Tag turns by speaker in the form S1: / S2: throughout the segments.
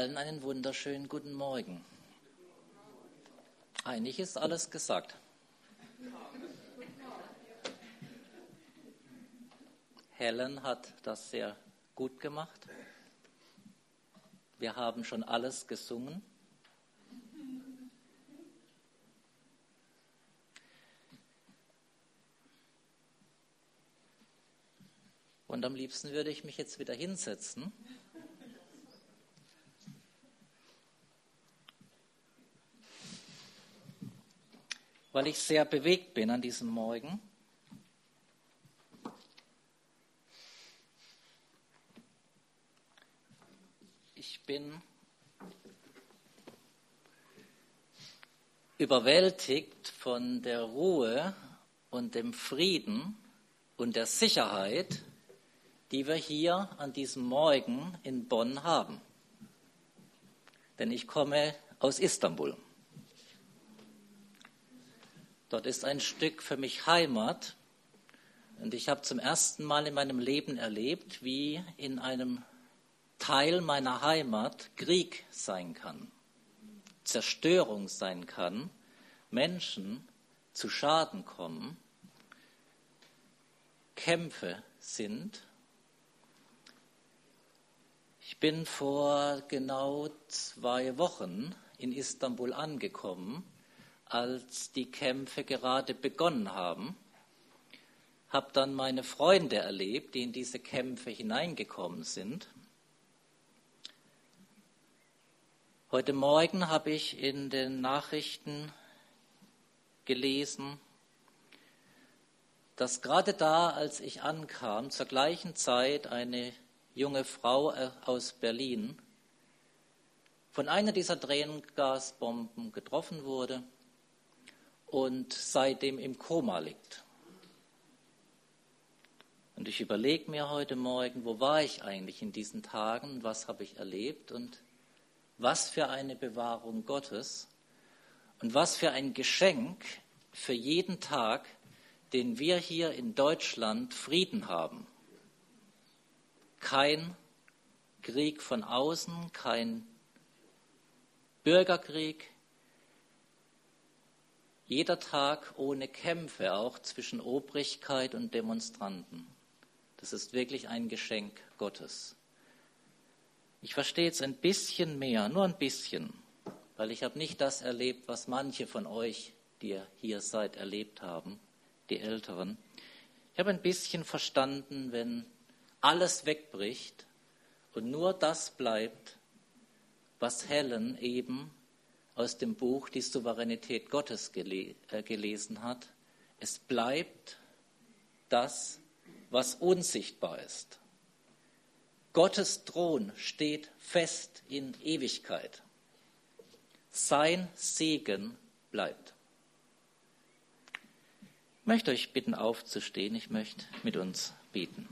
S1: Allen einen wunderschönen guten Morgen. Eigentlich ist alles gesagt. Helen hat das sehr gut gemacht. Wir haben schon alles gesungen. Und am liebsten würde ich mich jetzt wieder hinsetzen. Weil ich sehr bewegt bin an diesem Morgen. Ich bin überwältigt von der Ruhe und dem Frieden und der Sicherheit, die wir hier an diesem Morgen in Bonn haben. Denn ich komme aus Istanbul. Dort ist ein Stück für mich Heimat und ich habe zum ersten Mal in meinem Leben erlebt, wie in einem Teil meiner Heimat Krieg sein kann, Zerstörung sein kann, Menschen zu Schaden kommen, Kämpfe sind. Ich bin vor genau 2 Wochen in Istanbul angekommen, als die Kämpfe gerade begonnen haben, habe dann meine Freunde erlebt, die in diese Kämpfe hineingekommen sind. Heute Morgen habe ich in den Nachrichten gelesen, dass gerade da, als ich ankam, zur gleichen Zeit eine junge Frau aus Berlin von einer dieser Tränengasbomben getroffen wurde und seitdem im Koma liegt. Und ich überlege mir heute Morgen, wo war ich eigentlich in diesen Tagen, was habe ich erlebt und was für eine Bewahrung Gottes und was für ein Geschenk für jeden Tag, den wir hier in Deutschland Frieden haben. Kein Krieg von außen, kein Bürgerkrieg, jeder Tag ohne Kämpfe, auch zwischen Obrigkeit und Demonstranten. Das ist wirklich ein Geschenk Gottes. Ich verstehe jetzt ein bisschen mehr, nur ein bisschen, weil ich habe nicht das erlebt, was manche von euch, die hier seid, erlebt haben, die Älteren. Ich habe ein bisschen verstanden, wenn alles wegbricht und nur das bleibt, was Helen eben aus dem Buch Die Souveränität Gottes gelesen hat. Es bleibt das, was unsichtbar ist. Gottes Thron steht fest in Ewigkeit. Sein Segen bleibt. Ich möchte euch bitten, aufzustehen. Ich möchte mit uns beten.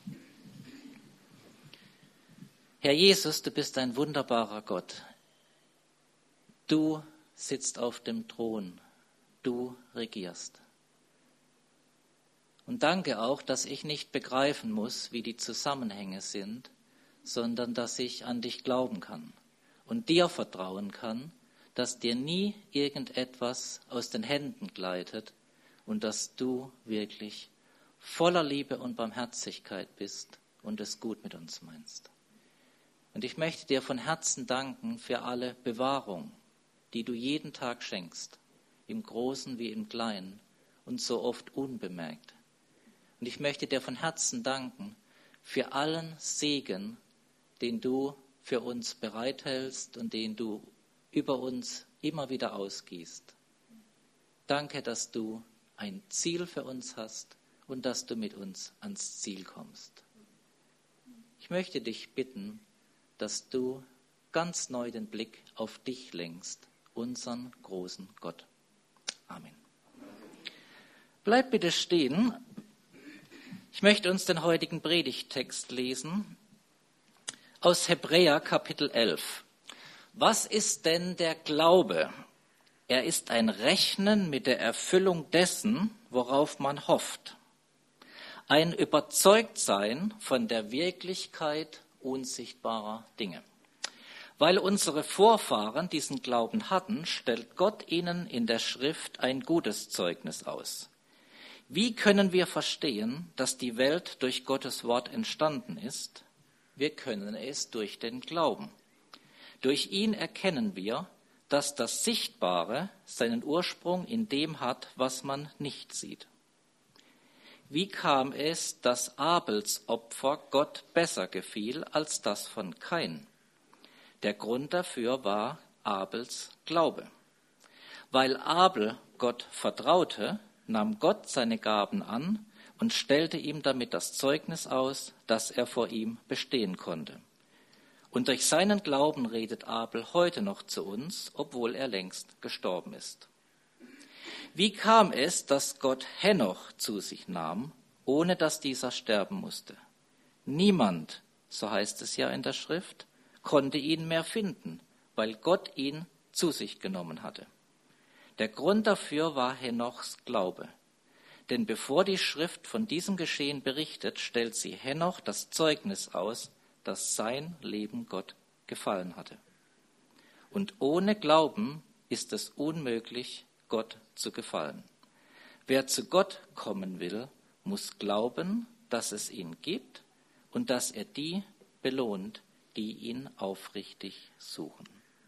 S1: Herr Jesus, du bist ein wunderbarer Gott. Du sitzt auf dem Thron, du regierst. Und danke auch, dass ich nicht begreifen muss, wie die Zusammenhänge sind, sondern dass ich an dich glauben kann und dir vertrauen kann, dass dir nie irgendetwas aus den Händen gleitet und dass du wirklich voller Liebe und Barmherzigkeit bist und es gut mit uns meinst. Und ich möchte dir von Herzen danken für alle Bewahrung, die du jeden Tag schenkst, im Großen wie im Kleinen und so oft unbemerkt. Und ich möchte dir von Herzen danken für allen Segen, den du für uns bereithältst und den du über uns immer wieder ausgießt. Danke, dass du ein Ziel für uns hast und dass du mit uns ans Ziel kommst. Ich möchte dich bitten, dass du ganz neu den Blick auf dich lenkst, unseren großen Gott. Amen. Bleib bitte stehen. Ich möchte uns den heutigen Predigttext lesen aus Hebräer Kapitel 11. Was ist denn der Glaube? Er ist ein Rechnen mit der Erfüllung dessen, worauf man hofft. Ein Überzeugtsein von der Wirklichkeit unsichtbarer Dinge. Weil unsere Vorfahren diesen Glauben hatten, stellt Gott ihnen in der Schrift ein gutes Zeugnis aus. Wie können wir verstehen, dass die Welt durch Gottes Wort entstanden ist? Wir können es durch den Glauben. Durch ihn erkennen wir, dass das Sichtbare seinen Ursprung in dem hat, was man nicht sieht. Wie kam es, dass Abels Opfer Gott besser gefiel als das von Kain? Der Grund dafür war Abels Glaube. Weil Abel Gott vertraute, nahm Gott seine Gaben an und stellte ihm damit das Zeugnis aus, dass er vor ihm bestehen konnte. Und durch seinen Glauben redet Abel heute noch zu uns, obwohl er längst gestorben ist. Wie kam es, dass Gott Henoch zu sich nahm, ohne dass dieser sterben musste? Niemand, so heißt es ja in der Schrift, konnte ihn mehr finden, weil Gott ihn zu sich genommen hatte. Der Grund dafür war Henochs Glaube. Denn bevor die Schrift von diesem Geschehen berichtet, stellt sie Henoch das Zeugnis aus, dass sein Leben Gott gefallen hatte. Und ohne Glauben ist es unmöglich, Gott zu gefallen. Wer zu Gott kommen will, muss glauben, dass es ihn gibt und dass er die belohnt, die ihn aufrichtig suchen.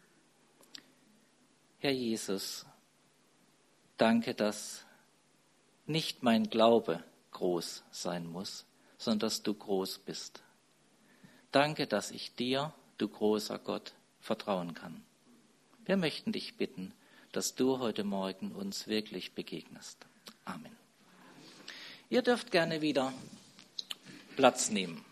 S1: Herr Jesus, danke, dass nicht mein Glaube groß sein muss, sondern dass du groß bist. Danke, dass ich dir, du großer Gott, vertrauen kann. Wir möchten dich bitten, dass du heute Morgen uns wirklich begegnest. Amen. Ihr dürft gerne wieder Platz nehmen.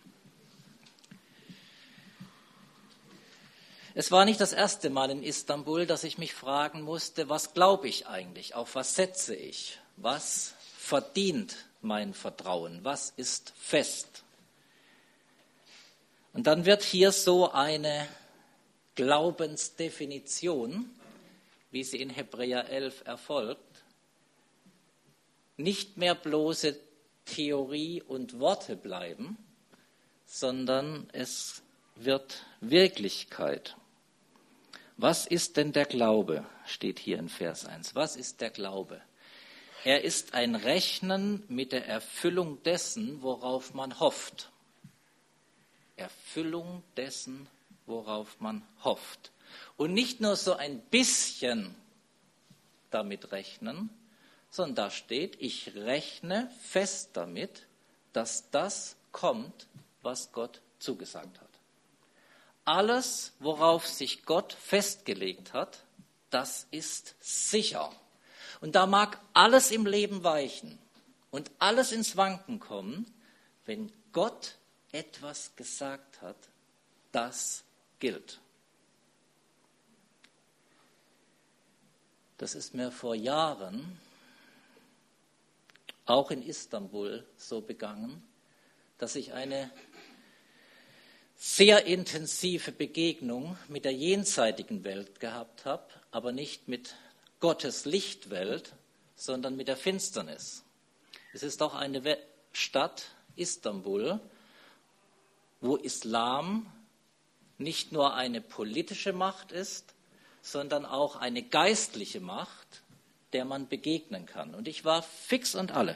S1: Es war nicht das erste Mal in Istanbul, dass ich mich fragen musste, was glaube ich eigentlich, auf was setze ich, was verdient mein Vertrauen, was ist fest. Und dann wird hier so eine Glaubensdefinition, wie sie in Hebräer 11 erfolgt, nicht mehr bloße Theorie und Worte bleiben, sondern es wird Wirklichkeit. Was ist denn der Glaube? Steht hier in Vers 1. Was ist der Glaube? Er ist ein Rechnen mit der Erfüllung dessen, worauf man hofft. Erfüllung dessen, worauf man hofft. Und nicht nur so ein bisschen damit rechnen, sondern da steht, ich rechne fest damit, dass das kommt, was Gott zugesagt hat. Alles, worauf sich Gott festgelegt hat, das ist sicher. Und da mag alles im Leben weichen und alles ins Wanken kommen, wenn Gott etwas gesagt hat, das gilt. Das ist mir vor Jahren auch in Istanbul so begangen, dass ich eine sehr intensive Begegnung mit der jenseitigen Welt gehabt habe, aber nicht mit Gottes Lichtwelt, sondern mit der Finsternis. Es ist auch eine Stadt, Istanbul, wo Islam nicht nur eine politische Macht ist, sondern auch eine geistliche Macht, der man begegnen kann. Und ich war fix und alle.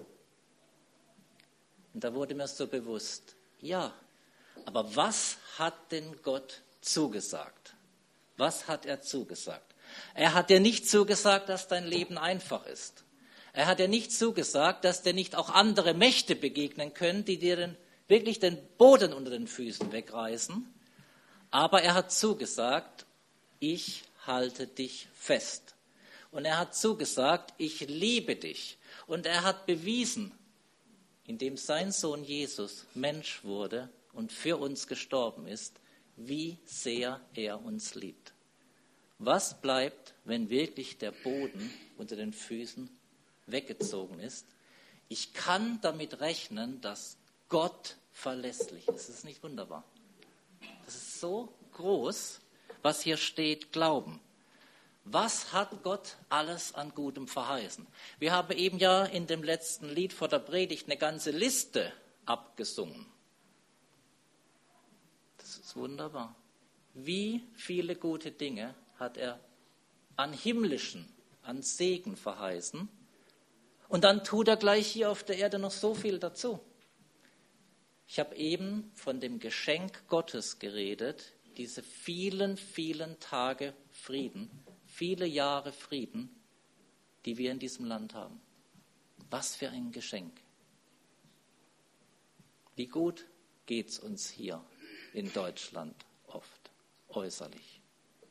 S1: Und da wurde mir so bewusst, ja, aber was hat denn Gott zugesagt? Was hat er zugesagt? Er hat dir nicht zugesagt, dass dein Leben einfach ist. Er hat dir nicht zugesagt, dass dir nicht auch andere Mächte begegnen können, die dir wirklich den Boden unter den Füßen wegreißen. Aber er hat zugesagt, ich halte dich fest. Und er hat zugesagt, ich liebe dich. Und er hat bewiesen, indem sein Sohn Jesus Mensch wurde und für uns gestorben ist, wie sehr er uns liebt. Was bleibt, wenn wirklich der Boden unter den Füßen weggezogen ist? Ich kann damit rechnen, dass Gott verlässlich ist. Das ist nicht wunderbar. Das ist so groß, was hier steht, Glauben. Was hat Gott alles an Gutem verheißen? Wir haben eben ja in dem letzten Lied vor der Predigt eine ganze Liste abgesungen. Das ist wunderbar. wie viele gute Dinge hat er an himmlischen, an Segen verheißen. Und dann tut er gleich hier auf der Erde noch so viel dazu. Ich habe eben von dem Geschenk Gottes geredet, diese vielen, vielen Tage Frieden, viele Jahre Frieden, die wir in diesem Land haben. Was für ein Geschenk. Wie gut geht's uns hier in Deutschland oft, äußerlich.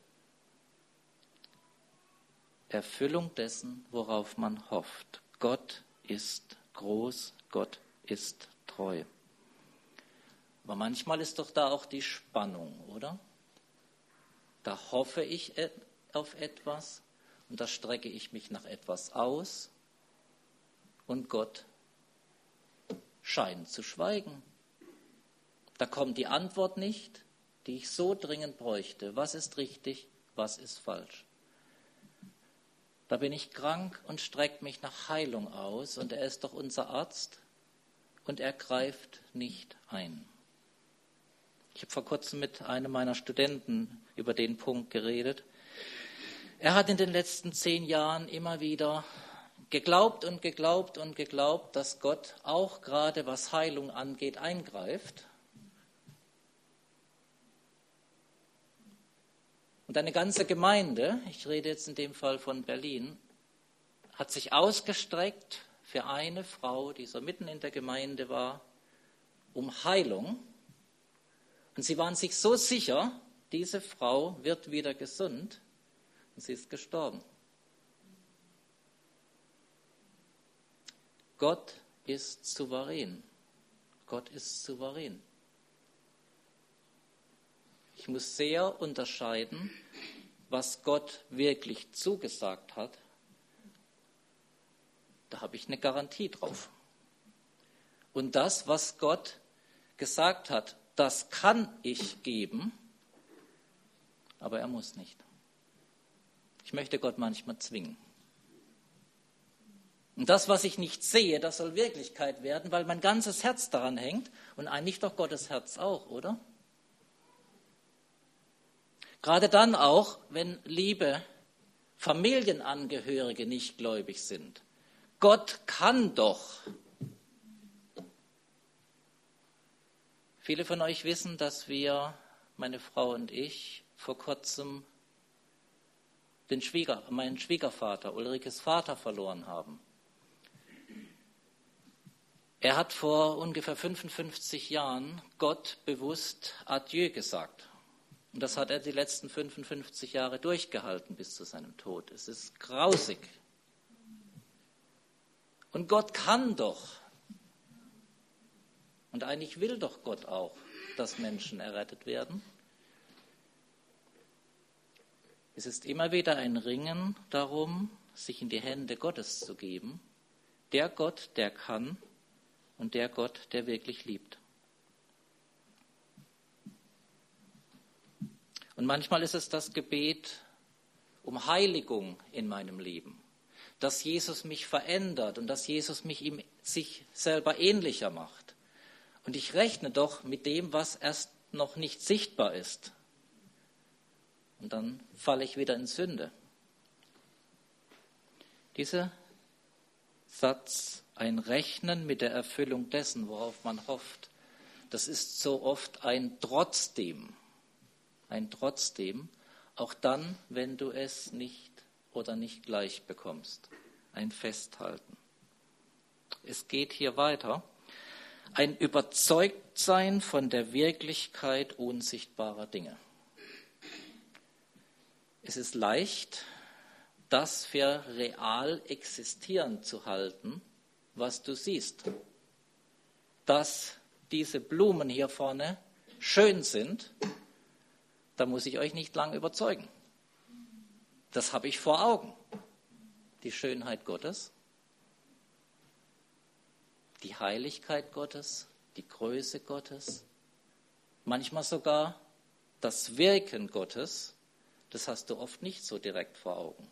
S1: Erfüllung dessen, worauf man hofft. Gott ist groß, Gott ist treu. Aber manchmal ist doch da auch die Spannung, oder? Da hoffe ich auf etwas und da strecke ich mich nach etwas aus und Gott scheint zu schweigen. Da kommt die Antwort nicht, die ich so dringend bräuchte. Was ist richtig, was ist falsch? Da bin ich krank und strecke mich nach Heilung aus und er ist doch unser Arzt und er greift nicht ein. Ich habe vor kurzem mit einem meiner Studenten über den Punkt geredet. Er hat in den letzten 10 Jahren immer wieder geglaubt und geglaubt und geglaubt, dass Gott auch gerade was Heilung angeht, eingreift. Und eine ganze Gemeinde, ich rede jetzt in dem Fall von Berlin, hat sich ausgestreckt für eine Frau, die so mitten in der Gemeinde war, um Heilung. Und sie waren sich so sicher, diese Frau wird wieder gesund und sie ist gestorben. Gott ist souverän. Gott ist souverän. Ich muss sehr unterscheiden, was Gott wirklich zugesagt hat. Da habe ich eine Garantie drauf. Und das, was Gott gesagt hat, das kann ich geben, aber er muss nicht. Ich möchte Gott manchmal zwingen. Und das, was ich nicht sehe, das soll Wirklichkeit werden, weil mein ganzes Herz daran hängt und eigentlich doch Gottes Herz auch, oder? Gerade dann auch, wenn liebe Familienangehörige nicht gläubig sind. Gott kann doch. Viele von euch wissen, dass wir, meine Frau und ich, vor kurzem meinen Schwiegervater, Ulrikes Vater, verloren haben. Er hat vor ungefähr 55 Jahren Gott bewusst Adieu gesagt. Und das hat er die letzten 55 Jahre durchgehalten bis zu seinem Tod. Es ist grausig. Und Gott kann doch. Und eigentlich will doch Gott auch, dass Menschen errettet werden. Es ist immer wieder ein Ringen darum, sich in die Hände Gottes zu geben. Der Gott, der kann und der Gott, der wirklich liebt. Und manchmal ist es das Gebet um Heiligung in meinem Leben, dass Jesus mich verändert und dass Jesus mich sich selber ähnlicher macht. Und ich rechne doch mit dem, was erst noch nicht sichtbar ist. Und dann falle ich wieder in Sünde. Dieser Satz, ein Rechnen mit der Erfüllung dessen, worauf man hofft, das ist so oft ein Trotzdem. Ein Trotzdem, auch dann, wenn du es nicht oder nicht gleich bekommst. Ein Festhalten. Es geht hier weiter. Ein Überzeugtsein von der Wirklichkeit unsichtbarer Dinge. Es ist leicht, das für real existierend zu halten, was du siehst. Dass diese Blumen hier vorne schön sind, da muss ich euch nicht lange überzeugen. Das habe ich vor Augen. Die Schönheit Gottes, die Heiligkeit Gottes, die Größe Gottes, manchmal sogar das Wirken Gottes, das hast du oft nicht so direkt vor Augen.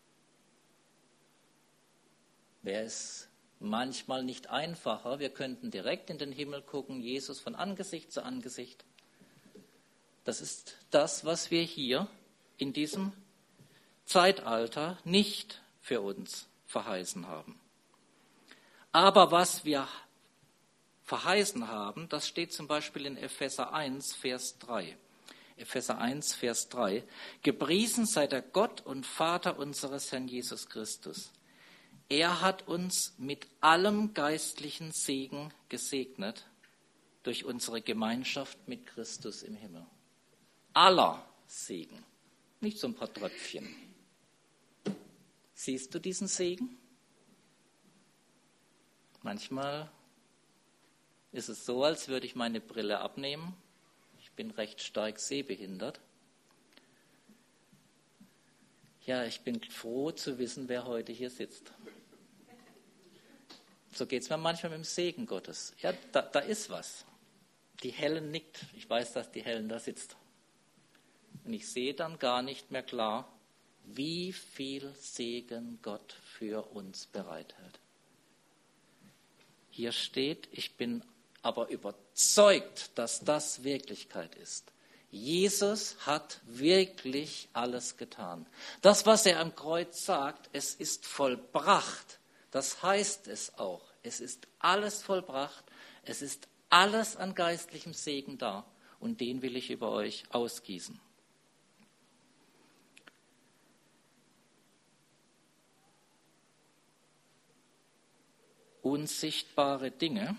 S1: Wäre es manchmal nicht einfacher, wir könnten direkt in den Himmel gucken, Jesus von Angesicht zu Angesicht. Das ist das, was wir hier in diesem Zeitalter nicht für uns verheißen haben. Aber was wir verheißen haben, das steht zum Beispiel in Epheser 1, Vers 3. Epheser 1, Vers 3. Gepriesen sei der Gott und Vater unseres Herrn Jesus Christus. Er hat uns mit allem geistlichen Segen gesegnet durch unsere Gemeinschaft mit Christus im Himmel. Aller Segen, nicht so ein paar Tröpfchen. Siehst du diesen Segen? Manchmal ist es so, als würde ich meine Brille abnehmen. Ich bin recht stark sehbehindert. Ja, ich bin froh zu wissen, wer heute hier sitzt. So geht es mir manchmal mit dem Segen Gottes. Ja, da ist was. Die Helen nickt. Ich weiß, dass die Helen da sitzt. Und ich sehe dann gar nicht mehr klar, wie viel Segen Gott für uns bereithält. Hier steht, ich bin aber überzeugt, dass das Wirklichkeit ist. Jesus hat wirklich alles getan. Das, was er am Kreuz sagt, es ist vollbracht, das heißt es auch. Es ist alles vollbracht, es ist alles an geistlichem Segen da und den will ich über euch ausgießen. Unsichtbare Dinge.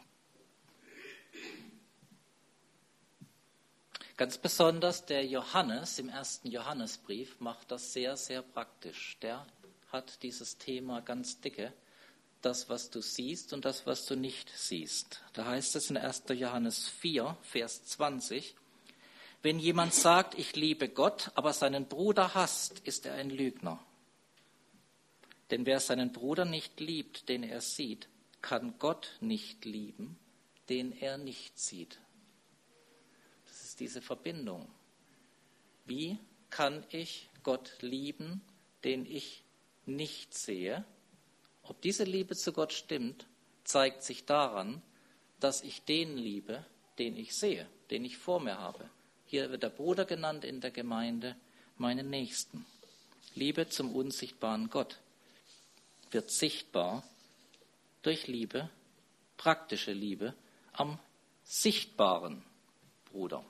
S1: Ganz besonders der Johannes im 1. Johannesbrief macht das sehr, sehr praktisch. Der hat dieses Thema ganz dicke, das, was du siehst und das, was du nicht siehst. Da heißt es in 1. Johannes 4, Vers 20, wenn jemand sagt, ich liebe Gott, aber seinen Bruder hasst, ist er ein Lügner. Denn wer seinen Bruder nicht liebt, den er sieht, kann Gott nicht lieben, den er nicht sieht. Das ist diese Verbindung. Wie kann ich Gott lieben, den ich nicht sehe? Ob diese Liebe zu Gott stimmt, zeigt sich daran, dass ich den liebe, den ich sehe, den ich vor mir habe. Hier wird der Bruder genannt in der Gemeinde, meinen Nächsten. Liebe zum unsichtbaren Gott wird sichtbar durch Liebe, praktische Liebe am sichtbaren Bruder.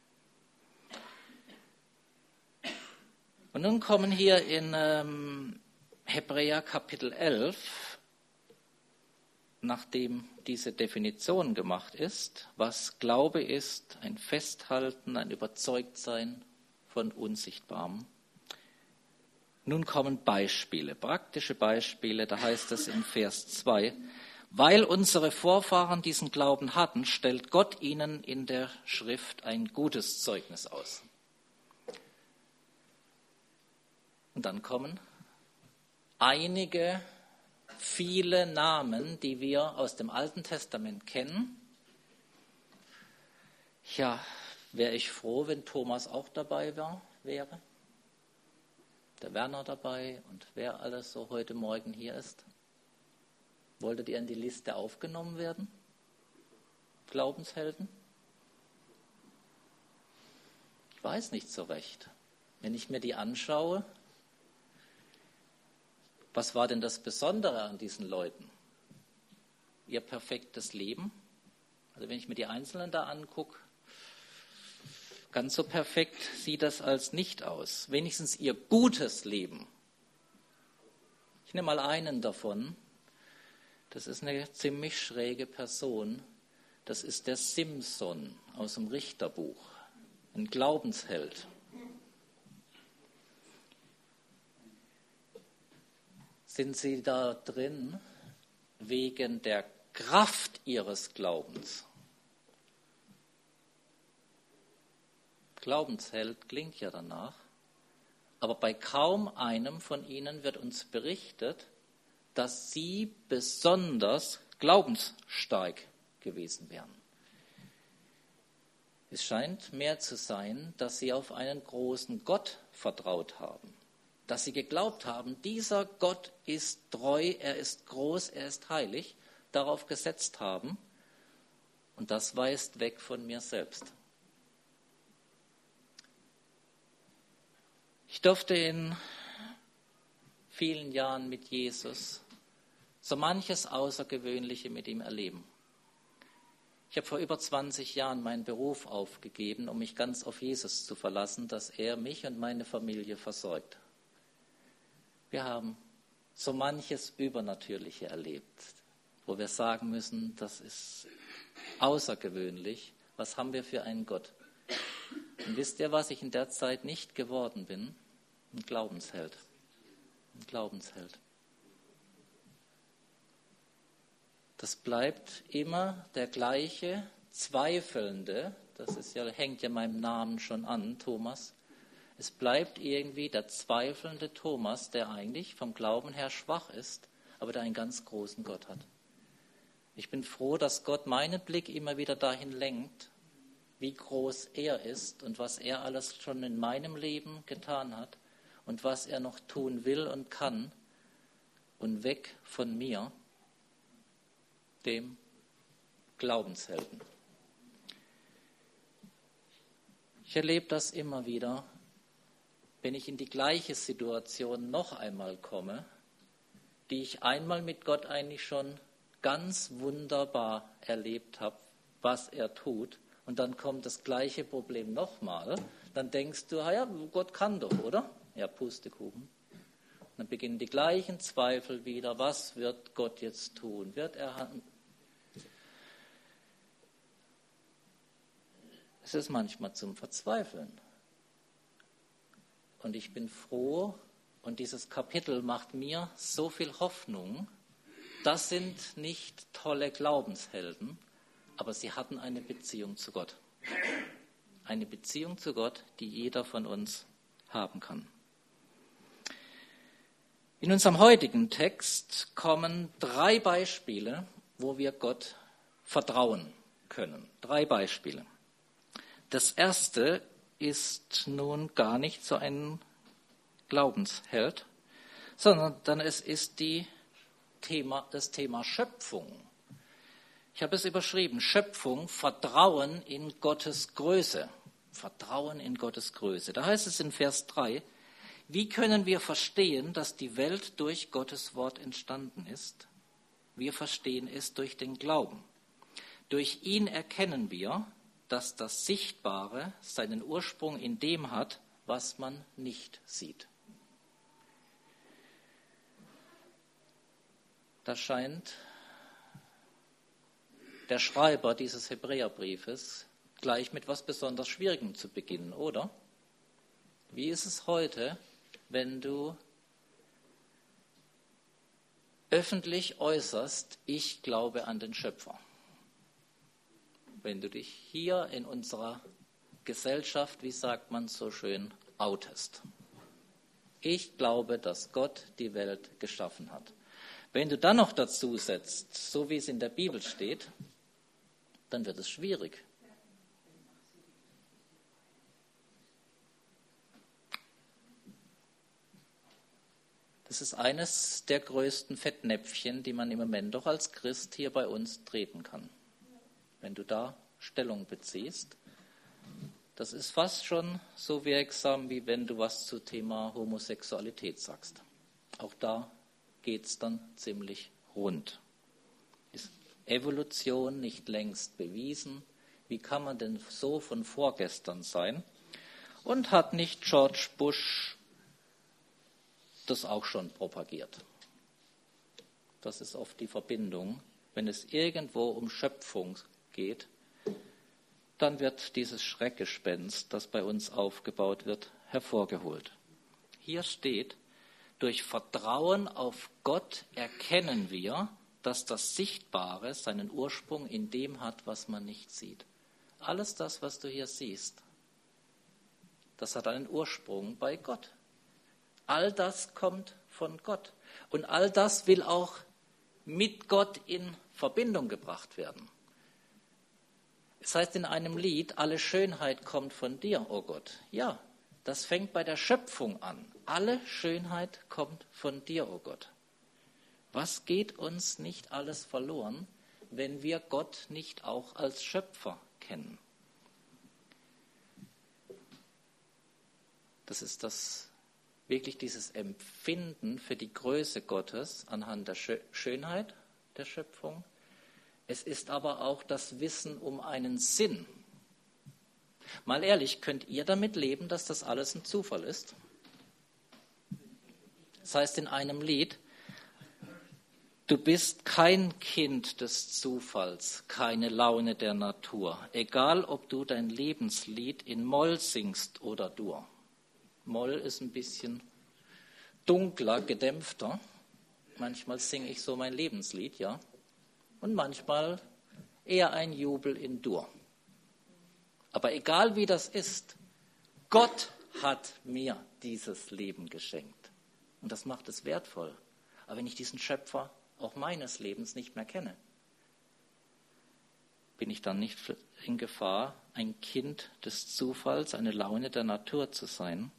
S1: Und nun kommen hier in Hebräer Kapitel 11, nachdem diese Definition gemacht ist, was Glaube ist, ein Festhalten, ein Überzeugtsein von Unsichtbarem. Nun kommen Beispiele, praktische Beispiele, da heißt es in Vers 2, weil unsere Vorfahren diesen Glauben hatten, stellt Gott ihnen in der Schrift ein gutes Zeugnis aus. Und dann kommen viele Namen, die wir aus dem Alten Testament kennen. Ja, wäre ich froh, wenn Thomas auch dabei wäre. Der Werner dabei und wer alles so heute Morgen hier ist. Wolltet ihr in die Liste aufgenommen werden? Glaubenshelden? Ich weiß nicht so recht. Wenn ich mir die anschaue, was war denn das Besondere an diesen Leuten? Ihr perfektes Leben? Also wenn ich mir die Einzelnen da angucke, ganz so perfekt sieht das als nicht aus. Wenigstens ihr gutes Leben. Ich nehme mal einen davon. Das ist eine ziemlich schräge Person. Das ist der Simson aus dem Richterbuch. Ein Glaubensheld. Sind Sie da drin wegen der Kraft Ihres Glaubens? Glaubensheld klingt ja danach, aber bei kaum einem von ihnen wird uns berichtet, dass sie besonders glaubensstark gewesen wären. Es scheint mehr zu sein, dass sie auf einen großen Gott vertraut haben, dass sie geglaubt haben, dieser Gott ist treu, er ist groß, er ist heilig, darauf gesetzt haben und das weist weg von mir selbst. Ich durfte in vielen Jahren mit Jesus so manches Außergewöhnliche mit ihm erleben. Ich habe vor über 20 Jahren meinen Beruf aufgegeben, um mich ganz auf Jesus zu verlassen, dass er mich und meine Familie versorgt. Wir haben so manches Übernatürliche erlebt, wo wir sagen müssen, das ist außergewöhnlich. Was haben wir für einen Gott? Und wisst ihr, was ich in der Zeit nicht geworden bin? Ein Glaubensheld. Ein Glaubensheld. Das bleibt immer der gleiche Zweifelnde, hängt ja meinem Namen schon an, Thomas. Es bleibt irgendwie der zweifelnde Thomas, der eigentlich vom Glauben her schwach ist, aber der einen ganz großen Gott hat. Ich bin froh, dass Gott meinen Blick immer wieder dahin lenkt, wie groß er ist und was er alles schon in meinem Leben getan hat und was er noch tun will und kann, und weg von mir, dem Glaubenshelden. Ich erlebe das immer wieder, wenn ich in die gleiche Situation noch einmal komme, die ich einmal mit Gott eigentlich schon ganz wunderbar erlebt habe, was er tut, und dann kommt das gleiche Problem nochmal, dann denkst du, ja, Gott kann doch, oder? Ja, Pustekuchen. Dann beginnen die gleichen Zweifel wieder, was wird Gott jetzt tun? Wird er... Es ist manchmal zum Verzweifeln. Und ich bin froh, und dieses Kapitel macht mir so viel Hoffnung. Das sind nicht tolle Glaubenshelden, aber sie hatten eine Beziehung zu Gott. Eine Beziehung zu Gott, die jeder von uns haben kann. In unserem heutigen Text kommen 3 Beispiele, wo wir Gott vertrauen können. 3 Beispiele. Das erste ist nun gar nicht so ein Glaubensheld, sondern es ist das Thema Schöpfung. Ich habe es überschrieben, Schöpfung, Vertrauen in Gottes Größe. Vertrauen in Gottes Größe. Da heißt es in Vers 3, wie können wir verstehen, dass die Welt durch Gottes Wort entstanden ist? Wir verstehen es durch den Glauben. Durch ihn erkennen wir, dass das Sichtbare seinen Ursprung in dem hat, was man nicht sieht. Da scheint der Schreiber dieses Hebräerbriefes gleich mit etwas besonders Schwierigem zu beginnen, oder? Wie ist es heute, wenn du öffentlich äußerst, ich glaube an den Schöpfer? Wenn du dich hier in unserer Gesellschaft, wie sagt man so schön, outest. Ich glaube, dass Gott die Welt geschaffen hat. Wenn du dann noch dazu setzt, so wie es in der Bibel steht, dann wird es schwierig. Das ist eines der größten Fettnäpfchen, die man im Moment doch als Christ hier bei uns treten kann. Wenn du da Stellung beziehst, das ist fast schon so wirksam, wie wenn du was zum Thema Homosexualität sagst. Auch da geht es dann ziemlich rund. Ist Evolution nicht längst bewiesen? Wie kann man denn so von vorgestern sein? Und hat nicht George Bush das auch schon propagiert? Das ist oft die Verbindung. Wenn es irgendwo um Schöpfung geht, dann wird dieses Schreckgespenst, das bei uns aufgebaut wird, hervorgeholt. Hier steht, durch Vertrauen auf Gott erkennen wir, dass das Sichtbare seinen Ursprung in dem hat, was man nicht sieht. Alles das, was du hier siehst, das hat einen Ursprung bei Gott. All das kommt von Gott. Und all das will auch mit Gott in Verbindung gebracht werden. Es heißt in einem Lied, alle Schönheit kommt von dir, oh Gott. Ja, das fängt bei der Schöpfung an. Alle Schönheit kommt von dir, oh Gott. Was geht uns nicht alles verloren, wenn wir Gott nicht auch als Schöpfer kennen? Das ist das wirklich dieses Empfinden für die Größe Gottes anhand der Schönheit der Schöpfung. Es ist aber auch das Wissen um einen Sinn. Mal ehrlich, könnt ihr damit leben, dass das alles ein Zufall ist? Das heißt in einem Lied, du bist kein Kind des Zufalls, keine Laune der Natur. Egal, ob du dein Lebenslied in Moll singst oder Dur. Moll ist ein bisschen dunkler, gedämpfter. Manchmal singe ich so mein Lebenslied, ja. Und manchmal eher ein Jubel in Dur. Aber egal wie das ist, Gott hat mir dieses Leben geschenkt. Und das macht es wertvoll. Aber wenn ich diesen Schöpfer auch meines Lebens nicht mehr kenne, bin ich dann nicht in Gefahr, ein Kind des Zufalls, eine Laune der Natur zu sein?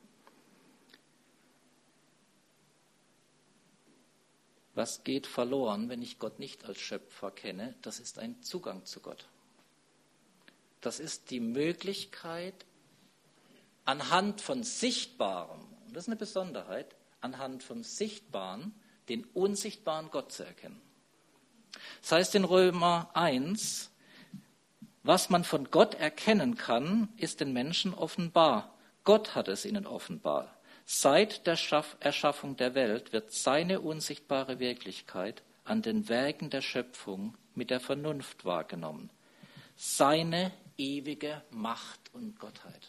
S1: Was geht verloren, wenn ich Gott nicht als Schöpfer kenne? Das ist ein Zugang zu Gott. Das ist die Möglichkeit, anhand von Sichtbarem, und das ist eine Besonderheit, anhand von Sichtbaren den unsichtbaren Gott zu erkennen. Das heißt in Römer 1, was man von Gott erkennen kann, ist den Menschen offenbar. Gott hat es ihnen offenbar. Seit der Erschaffung der Welt wird seine unsichtbare Wirklichkeit an den Werken der Schöpfung mit der Vernunft wahrgenommen. Seine ewige Macht und Gottheit.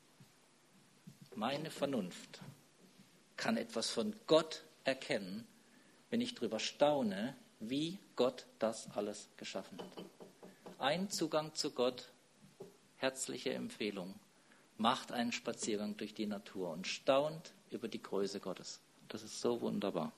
S1: Meine Vernunft kann etwas von Gott erkennen, wenn ich darüber staune, wie Gott das alles geschaffen hat. Ein Zugang zu Gott, herzliche Empfehlung. Macht einen Spaziergang durch die Natur und staunt über die Größe Gottes. Das ist so wunderbar.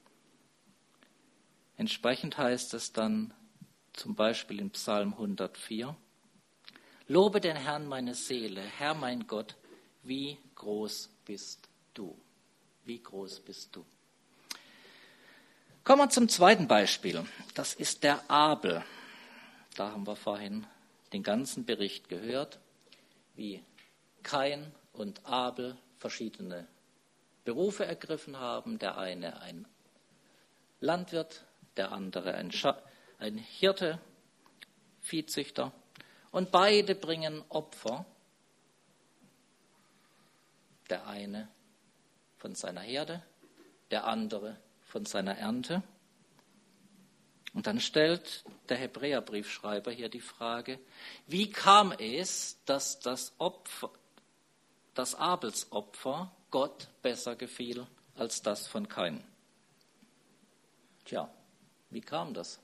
S1: Entsprechend heißt es dann zum Beispiel in Psalm 104, Lobe den Herrn meine Seele, Herr mein Gott, wie groß bist du. Wie groß bist du. Kommen wir zum zweiten Beispiel. Das ist der Abel. Da haben wir vorhin den ganzen Bericht gehört, wie Kain und Abel verschiedene Berufe ergriffen haben. Der eine ein Landwirt, der andere ein Hirte, Viehzüchter. Und beide bringen Opfer. Der eine von seiner Herde, der andere von seiner Ernte. Und dann stellt der Hebräerbriefschreiber hier die Frage, wie kam es, dass das Abels Opfer Gott besser gefiel als das von Kain? Tja, wie kam das?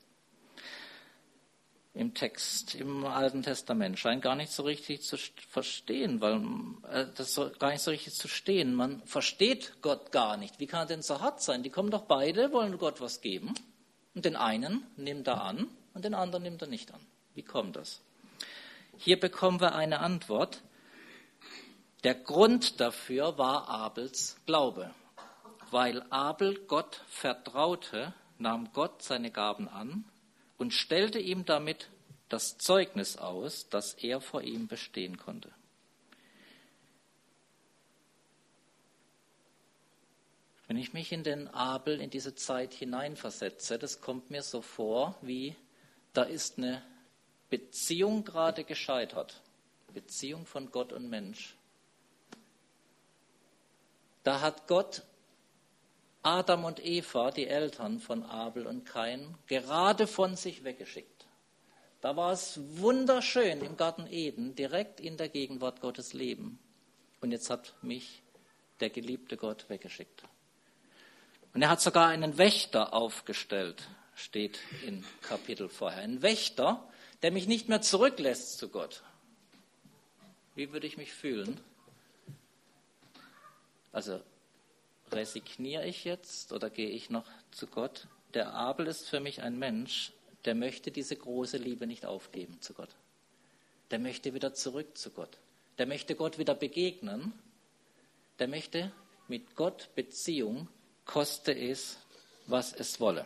S1: Im Text, im Alten Testament scheint gar nicht so richtig zu verstehen, weil das so gar nicht so richtig zu stehen. Man versteht Gott gar nicht. Wie kann er denn so hart sein? Die kommen doch beide, wollen Gott was geben. Und den einen nimmt er an und den anderen nimmt er nicht an. Wie kommt das? Hier bekommen wir eine Antwort. Der Grund dafür war Abels Glaube. Weil Abel Gott vertraute, nahm Gott seine Gaben an und stellte ihm damit das Zeugnis aus, dass er vor ihm bestehen konnte. Wenn ich mich in den Abel, in diese Zeit hineinversetze, das kommt mir so vor, wie da ist eine Beziehung gerade gescheitert. Beziehung von Gott und Mensch. Da hat Gott Adam und Eva, die Eltern von Abel und Kain, gerade von sich weggeschickt. Da war es wunderschön im Garten Eden, direkt in der Gegenwart Gottes leben. Und jetzt hat mich der geliebte Gott weggeschickt. Und er hat sogar einen Wächter aufgestellt, steht in Kapitel vorher. Ein Wächter, der mich nicht mehr zurücklässt zu Gott. Wie würde ich mich fühlen? Also resigniere ich jetzt oder gehe ich noch zu Gott? Der Abel ist für mich ein Mensch, der möchte diese große Liebe nicht aufgeben zu Gott. Der möchte wieder zurück zu Gott. Der möchte Gott wieder begegnen. Der möchte mit Gott Beziehung, koste es, was es wolle.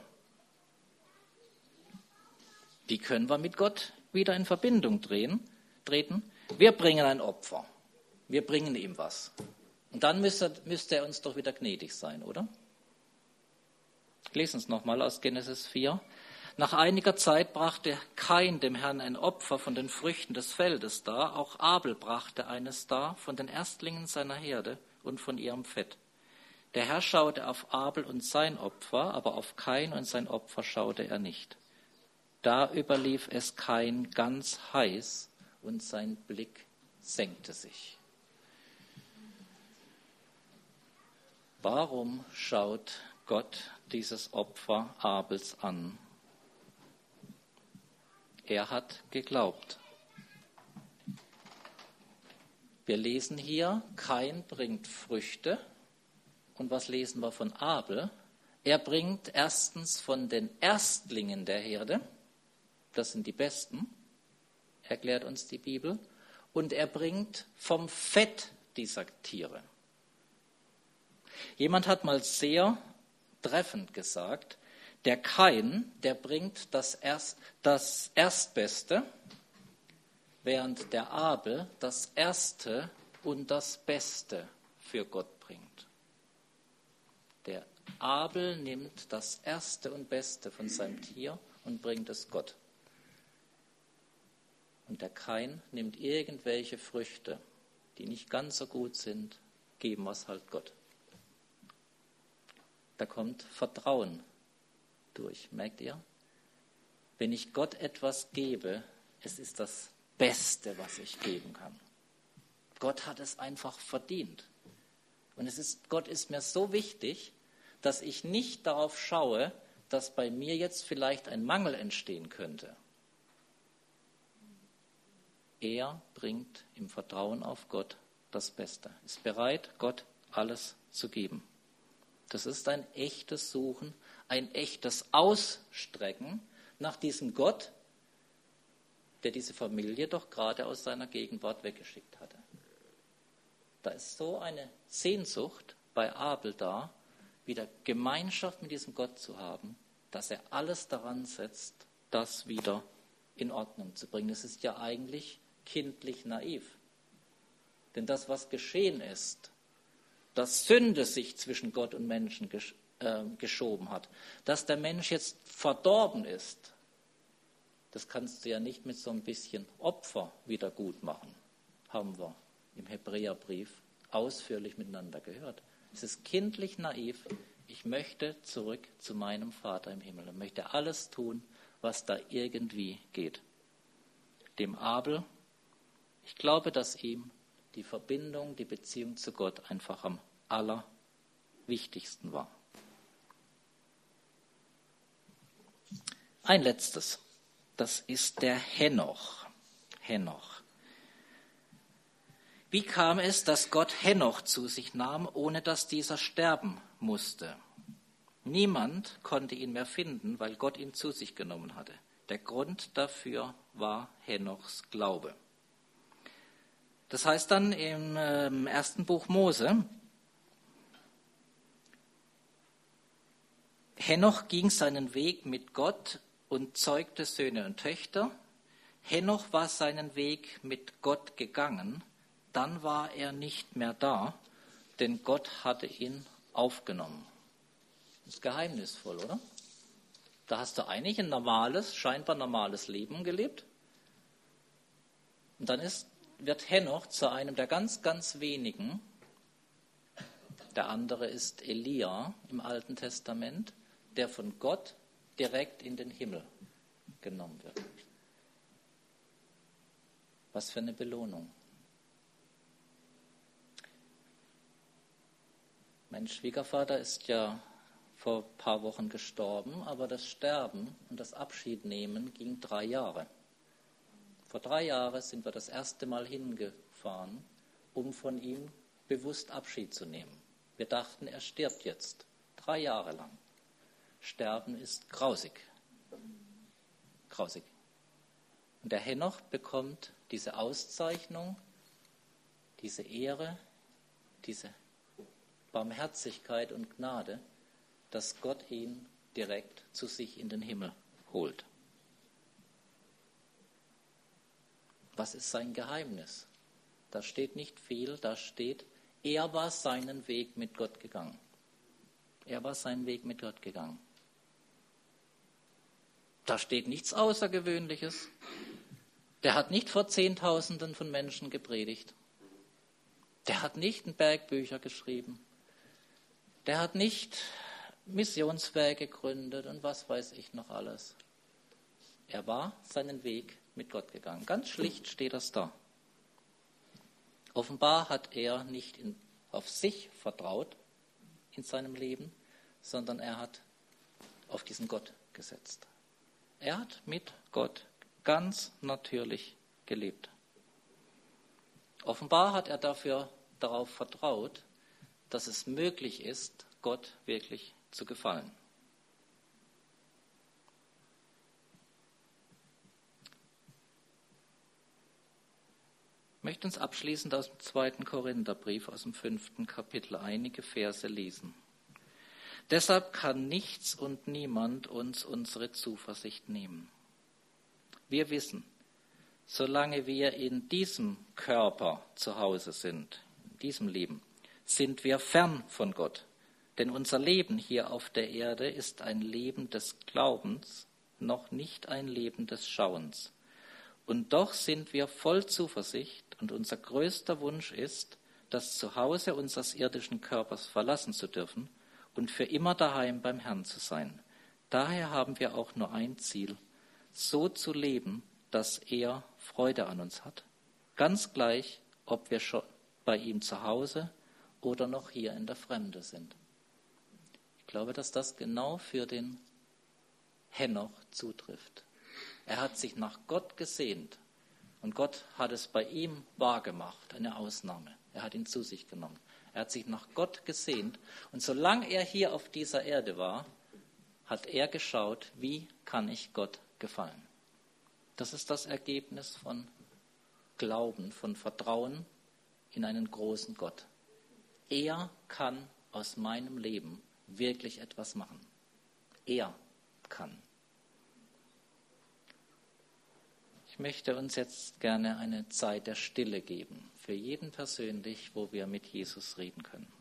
S1: Wie können wir mit Gott wieder in Verbindung treten? Wir bringen ein Opfer. Wir bringen ihm was. Und dann müsste er uns doch wieder gnädig sein, oder? Lesen es nochmal aus Genesis 4. Nach einiger Zeit brachte Kain dem Herrn ein Opfer von den Früchten des Feldes dar. Auch Abel brachte eines dar von den Erstlingen seiner Herde und von ihrem Fett. Der Herr schaute auf Abel und sein Opfer, aber auf Kain und sein Opfer schaute er nicht. Da überlief es Kain ganz heiß und sein Blick senkte sich. Warum schaut Gott dieses Opfer Abels an? Er hat geglaubt. Wir lesen hier, Kain bringt Früchte. Und was lesen wir von Abel? Er bringt erstens von den Erstlingen der Herde, das sind die Besten, erklärt uns die Bibel, und er bringt vom Fett dieser Tiere. Jemand hat mal sehr treffend gesagt, der Kain, der bringt das Erstbeste, während der Abel das Erste und das Beste für Gott bringt. Der Abel nimmt das Erste und Beste von seinem Tier und bringt es Gott. Und der Kain nimmt irgendwelche Früchte, die nicht ganz so gut sind, geben wir es halt Gott. Da kommt Vertrauen durch, merkt ihr? Wenn ich Gott etwas gebe, es ist das Beste, was ich geben kann. Gott hat es einfach verdient. Und Gott ist mir so wichtig, dass ich nicht darauf schaue, dass bei mir jetzt vielleicht ein Mangel entstehen könnte. Er bringt im Vertrauen auf Gott das Beste, ist bereit, Gott alles zu geben. Das ist ein echtes Suchen, ein echtes Ausstrecken nach diesem Gott, der diese Familie doch gerade aus seiner Gegenwart weggeschickt hatte. Da ist so eine Sehnsucht bei Abel da, wieder Gemeinschaft mit diesem Gott zu haben, dass er alles daran setzt, das wieder in Ordnung zu bringen. Es ist ja eigentlich kindlich naiv. Denn das, was geschehen ist, dass Sünde sich zwischen Gott und Menschen geschoben hat, dass der Mensch jetzt verdorben ist, das kannst du ja nicht mit so ein bisschen Opfer wieder gut machen, haben wir im Hebräerbrief ausführlich miteinander gehört. Es ist kindlich naiv. Ich möchte zurück zu meinem Vater im Himmel und möchte alles tun, was da irgendwie geht. Dem Abel, ich glaube, dass ihm die Verbindung, die Beziehung zu Gott einfach am allerwichtigsten war. Ein letztes, das ist der Henoch. Henoch. Wie kam es, dass Gott Henoch zu sich nahm, ohne dass dieser sterben musste? Niemand konnte ihn mehr finden, weil Gott ihn zu sich genommen hatte. Der Grund dafür war Henochs Glaube. Das heißt dann im ersten Buch Mose, Henoch ging seinen Weg mit Gott und zeugte Söhne und Töchter. Henoch war seinen Weg mit Gott gegangen, dann war er nicht mehr da, denn Gott hatte ihn aufgenommen. Das ist geheimnisvoll, oder? Da hast du eigentlich ein scheinbar normales Leben gelebt. Und dann wird Henoch zu einem der ganz, ganz wenigen. Der andere ist Elia im Alten Testament, der von Gott direkt in den Himmel genommen wird. Was für eine Belohnung. Mein Schwiegervater ist ja vor ein paar Wochen gestorben, aber das Sterben und das Abschiednehmen ging 3 Jahre. Vor 3 Jahren sind wir das erste Mal hingefahren, um von ihm bewusst Abschied zu nehmen. Wir dachten, er stirbt jetzt, 3 Jahre lang. Sterben ist grausig. Grausig. Und der Henoch bekommt diese Auszeichnung, diese Ehre, diese Barmherzigkeit und Gnade, dass Gott ihn direkt zu sich in den Himmel holt. Was ist sein Geheimnis? Da steht nicht viel, da steht, Er war seinen Weg mit Gott gegangen. Er war seinen Weg mit Gott gegangen. Da steht nichts Außergewöhnliches. Der hat nicht vor Zehntausenden von Menschen gepredigt. Der hat nicht einen Berg Bücher geschrieben. Der hat nicht Missionswerke gegründet und was weiß ich noch alles. Er war seinen Weg mit Gott gegangen. Ganz schlicht steht das da. Offenbar hat er nicht auf sich vertraut in seinem Leben, sondern er hat auf diesen Gott gesetzt. Er hat mit Gott ganz natürlich gelebt. Offenbar hat er darauf vertraut, dass es möglich ist, Gott wirklich zu gefallen. Ich möchte uns abschließend aus dem 2. Korintherbrief, aus dem 5. Kapitel, einige Verse lesen. Deshalb kann nichts und niemand uns unsere Zuversicht nehmen. Wir wissen, solange wir in diesem Körper zu Hause sind, in diesem Leben, sind wir fern von Gott. Denn unser Leben hier auf der Erde ist ein Leben des Glaubens, noch nicht ein Leben des Schauens. Und doch sind wir voll Zuversicht und unser größter Wunsch ist, das Zuhause unseres irdischen Körpers verlassen zu dürfen und für immer daheim beim Herrn zu sein. Daher haben wir auch nur ein Ziel, so zu leben, dass er Freude an uns hat. Ganz gleich, ob wir schon bei ihm zu Hause oder noch hier in der Fremde sind. Ich glaube, dass das genau für den Henoch zutrifft. Er hat sich nach Gott gesehnt und Gott hat es bei ihm wahrgemacht, eine Ausnahme. Er hat ihn zu sich genommen. Er hat sich nach Gott gesehnt und solange er hier auf dieser Erde war, hat er geschaut, wie kann ich Gott gefallen. Das ist das Ergebnis von Glauben, von Vertrauen in einen großen Gott. Er kann aus meinem Leben wirklich etwas machen. Er kann. Ich möchte uns jetzt gerne eine Zeit der Stille geben, für jeden persönlich, wo wir mit Jesus reden können.